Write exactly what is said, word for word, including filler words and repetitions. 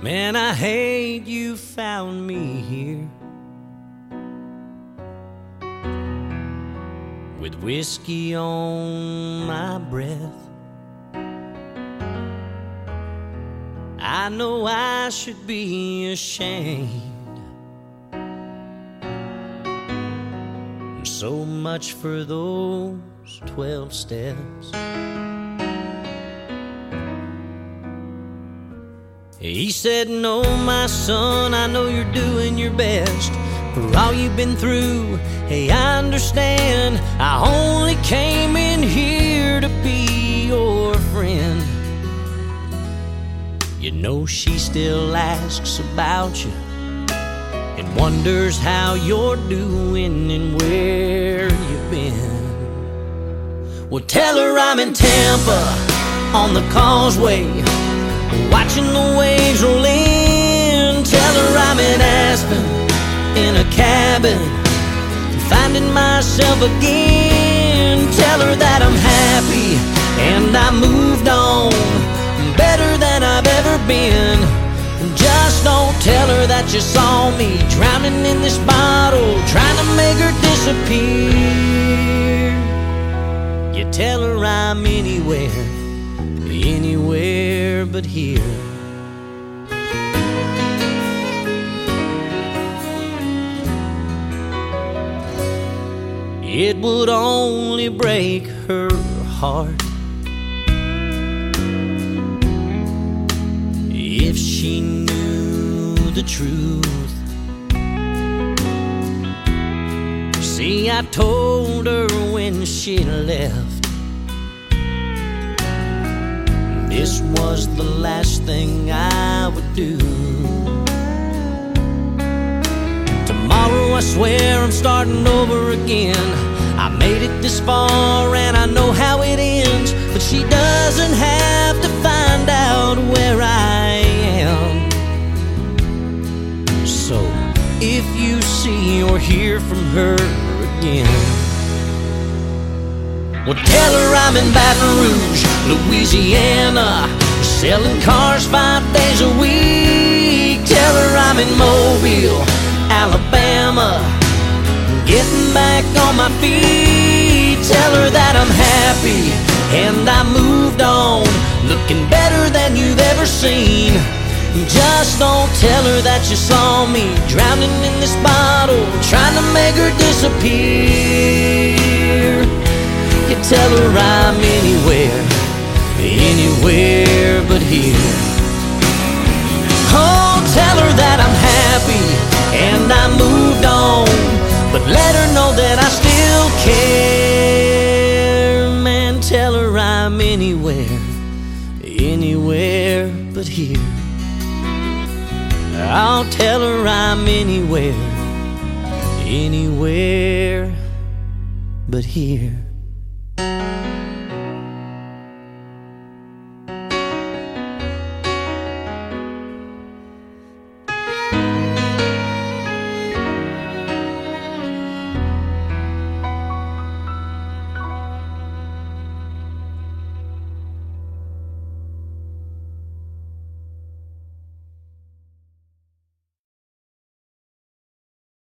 Man, I hate you found me here with whiskey on my breath. I know I should be ashamed. So much for those twelve steps. He said, no, my son, I know you're doing your best for all you've been through. Hey, I understand. I only came in here to be your friend. You know she still asks about you and wonders how you're doing and where you've been. Well, tell her I'm in Tampa on the causeway, watching the waves roll in. Tell her I'm in Aspen in a cabin, finding myself again. Tell her that I'm happy and I moved on, better than I've ever been. Just don't tell her that you saw me drowning in this bottle, trying to make her disappear. You tell her I'm anywhere, anywhere but here. It would only break her heart if she knew the truth. See, I told her when she left this was the last thing I would do. Tomorrow I swear I'm starting over again. I made it this far and I know how it ends, but she doesn't have to find out where I am. So if you see or hear from her again, well, tell her I'm in Baton Rouge, Louisiana, selling cars five days a week. Tell her I'm in Mobile, Alabama, getting back on my feet. Tell her that I'm happy and I moved on, looking better than you've ever seen. Just don't tell her that you saw me drowning in this bottle, trying to make her disappear. You tell her I'm anywhere, anywhere but here. Oh, tell her that I'm happy and I moved on, but let her know that I still care. Man, tell her I'm anywhere, anywhere but here. I'll tell her I'm anywhere, anywhere but here.